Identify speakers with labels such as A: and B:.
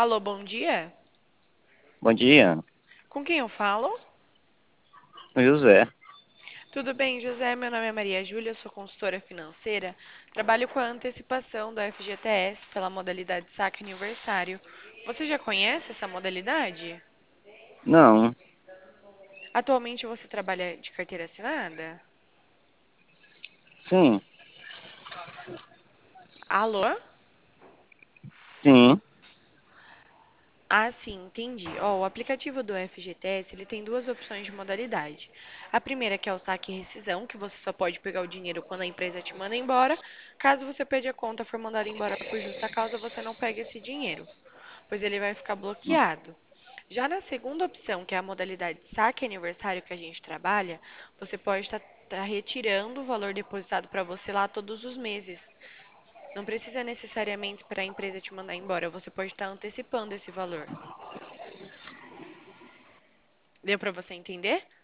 A: Alô, bom dia.
B: Bom dia,
A: Com quem eu falo?
B: José.
A: Tudo bem, José? Meu nome é Maria Júlia, sou consultora financeira. Trabalho com a antecipação do FGTS pela modalidade saque aniversário. Você já conhece essa modalidade?
B: Não,
A: Atualmente você trabalha de carteira assinada?
B: sim,
A: Alô?
B: sim,
A: Ah, sim, entendi. Ó, o aplicativo do FGTS, ele tem duas opções de modalidade. A primeira que é o saque e rescisão, que você só pode pegar o dinheiro quando a empresa te manda embora. Caso você perder a conta for mandado embora por justa causa, você não pega esse dinheiro, pois ele vai ficar bloqueado. Já na segunda opção, que é a modalidade saque aniversário que a gente trabalha, você pode estar retirando o valor depositado para você lá todos os meses. Não precisa necessariamente esperar a empresa te mandar embora, você pode estar antecipando esse valor. Deu para você entender?